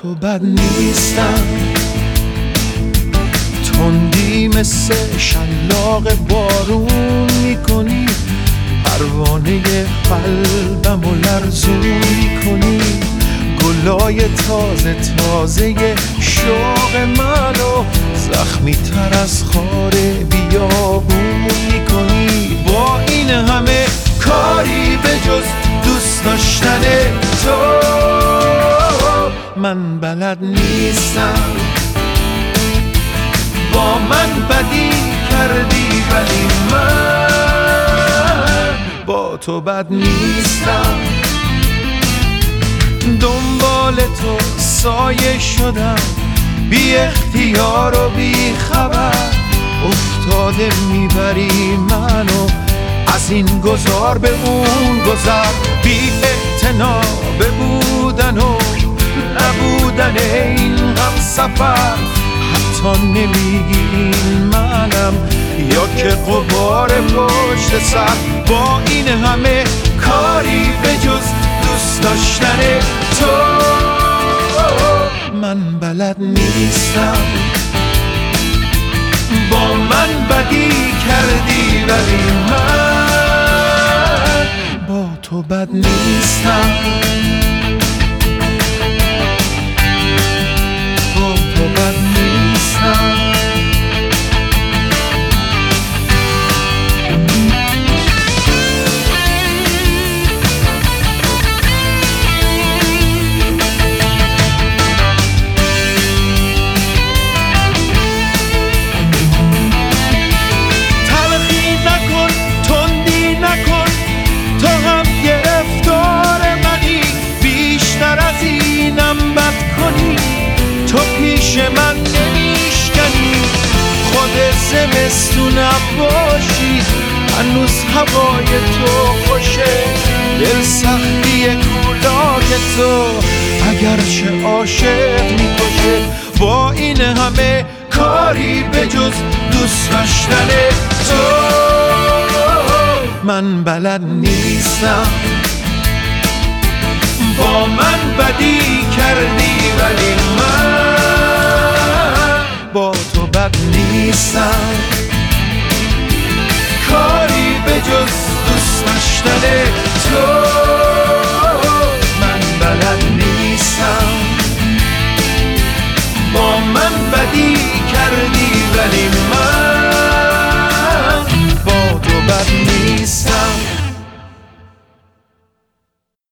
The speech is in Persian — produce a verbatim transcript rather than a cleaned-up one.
تو بد نیستم، تندی مثل شلاق بارون میکنی، پروانه قلبمو لرزون میکنی، گلای تازه تازه شوق منو زخمی تر از خار بیابون میکنی. با این همه کاری به جز دوست داشتن تو من بلد نیستم. با من بدی کردی ولی من با تو بد نیستم. دنبال تو سایه شدم، بی اختیار و بی خبر افتاده میبری منو از این گذار به اون گذر. بی اعتنا به بودن و نبودن این هم سفر، حتی نمیگی این منم یا که غبار پشت سر. با این همه کاری به جز دوست داشتن تو من بلد نیستم. با من بدی کردی ولی من با تو بد نیستم. با تو بد نیستم. تو پیش من نمیشکنی، خود زمستونم باشی، هنوز هوای تو خوشه، دل سختی کولاک تو اگرچه عاشق میکشه. با این همه کاری به جز دوست داشتن تو من بلد نیستم. با من بدی کردی ولی من با تو بد نیستم. کاری به جز دوست داشتن تو من بلد نیستم. با من بدی کردی ولی من